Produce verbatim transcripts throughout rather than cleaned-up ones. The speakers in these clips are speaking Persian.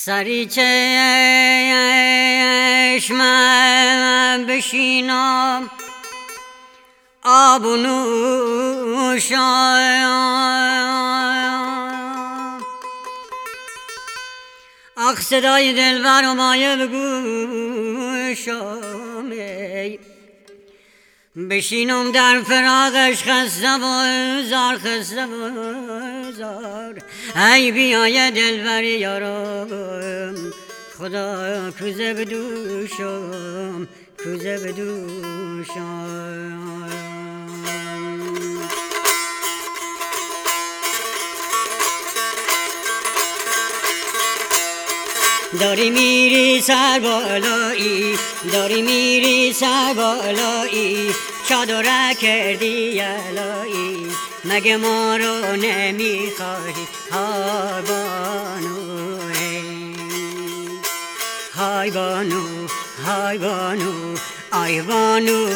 سری چشمم بشینم آب و نوشم، آخ صدای دلبر و مایه بگوشم، بشینم در فراقش خسته و زار خسته و زار. ای بیای دلبر یارم خدا کوزه بدوشم، کوزه بدوشم. داری میری سر بالایی، داری میری سر بالایی، چادر کردی علایی، مگه ما رو نمیخواهی های بانو، های بانو، های بانو، آی بانو،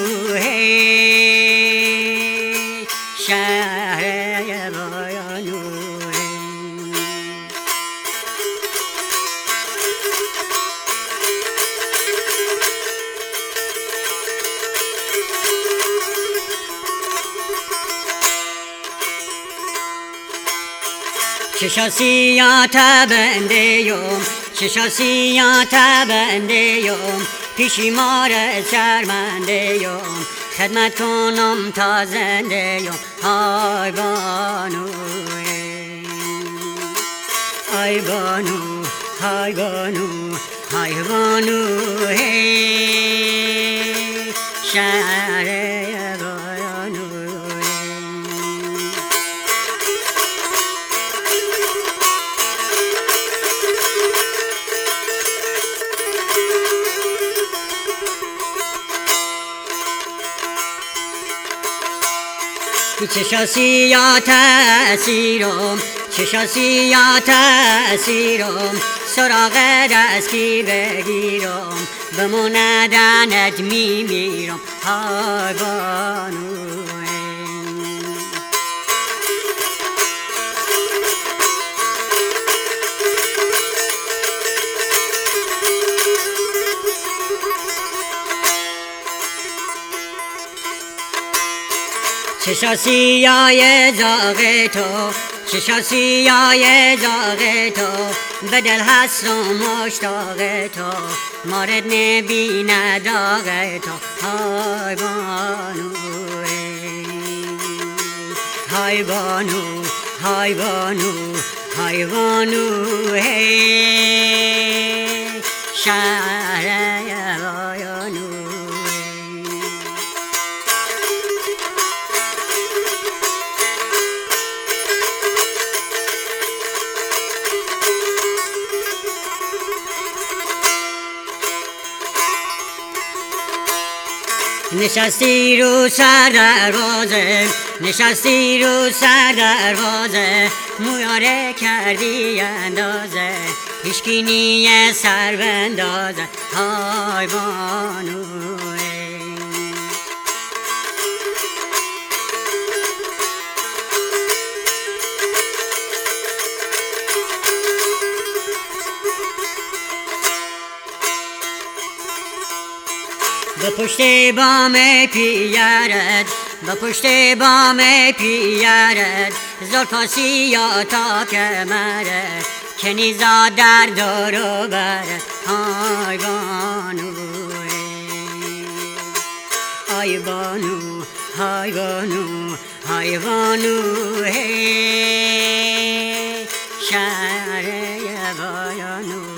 هی شهر بایانو. چشا سیاه تبنده یم، چشا سیاه تبنده یم، پیشی مار شرمنده یم، خدمت کنم تا زنده یم. های بانو، ای بانو، های بانو، های بانو، هی شهر بایانو. چشا سیاه تأثیرم، چشا سیاه تأثیرم، سراغ دستی بگیرم، بموندنت میمیرم. های بانو، چشا سیاه زاغ تو، چشا سیاه زاغ تو، به دل هستم مشتاق تو، مارد نبینه داغ تو. های بانو، های بانو، های بانو، های بانو، هی شهر بایانو. نشستی رو سر دروازه، نشستی رو سر دروازه، مویاره کردی اندازه، هیچکی نیه سر بندازه. های بانو، به پشت بام پیرت، به پشت بام پیرت، زلفا سیاه تا کمرت، کنیزا در دور و برت. های بانو، ای بانو، های بانو، های بانو، هی شهر بایانو.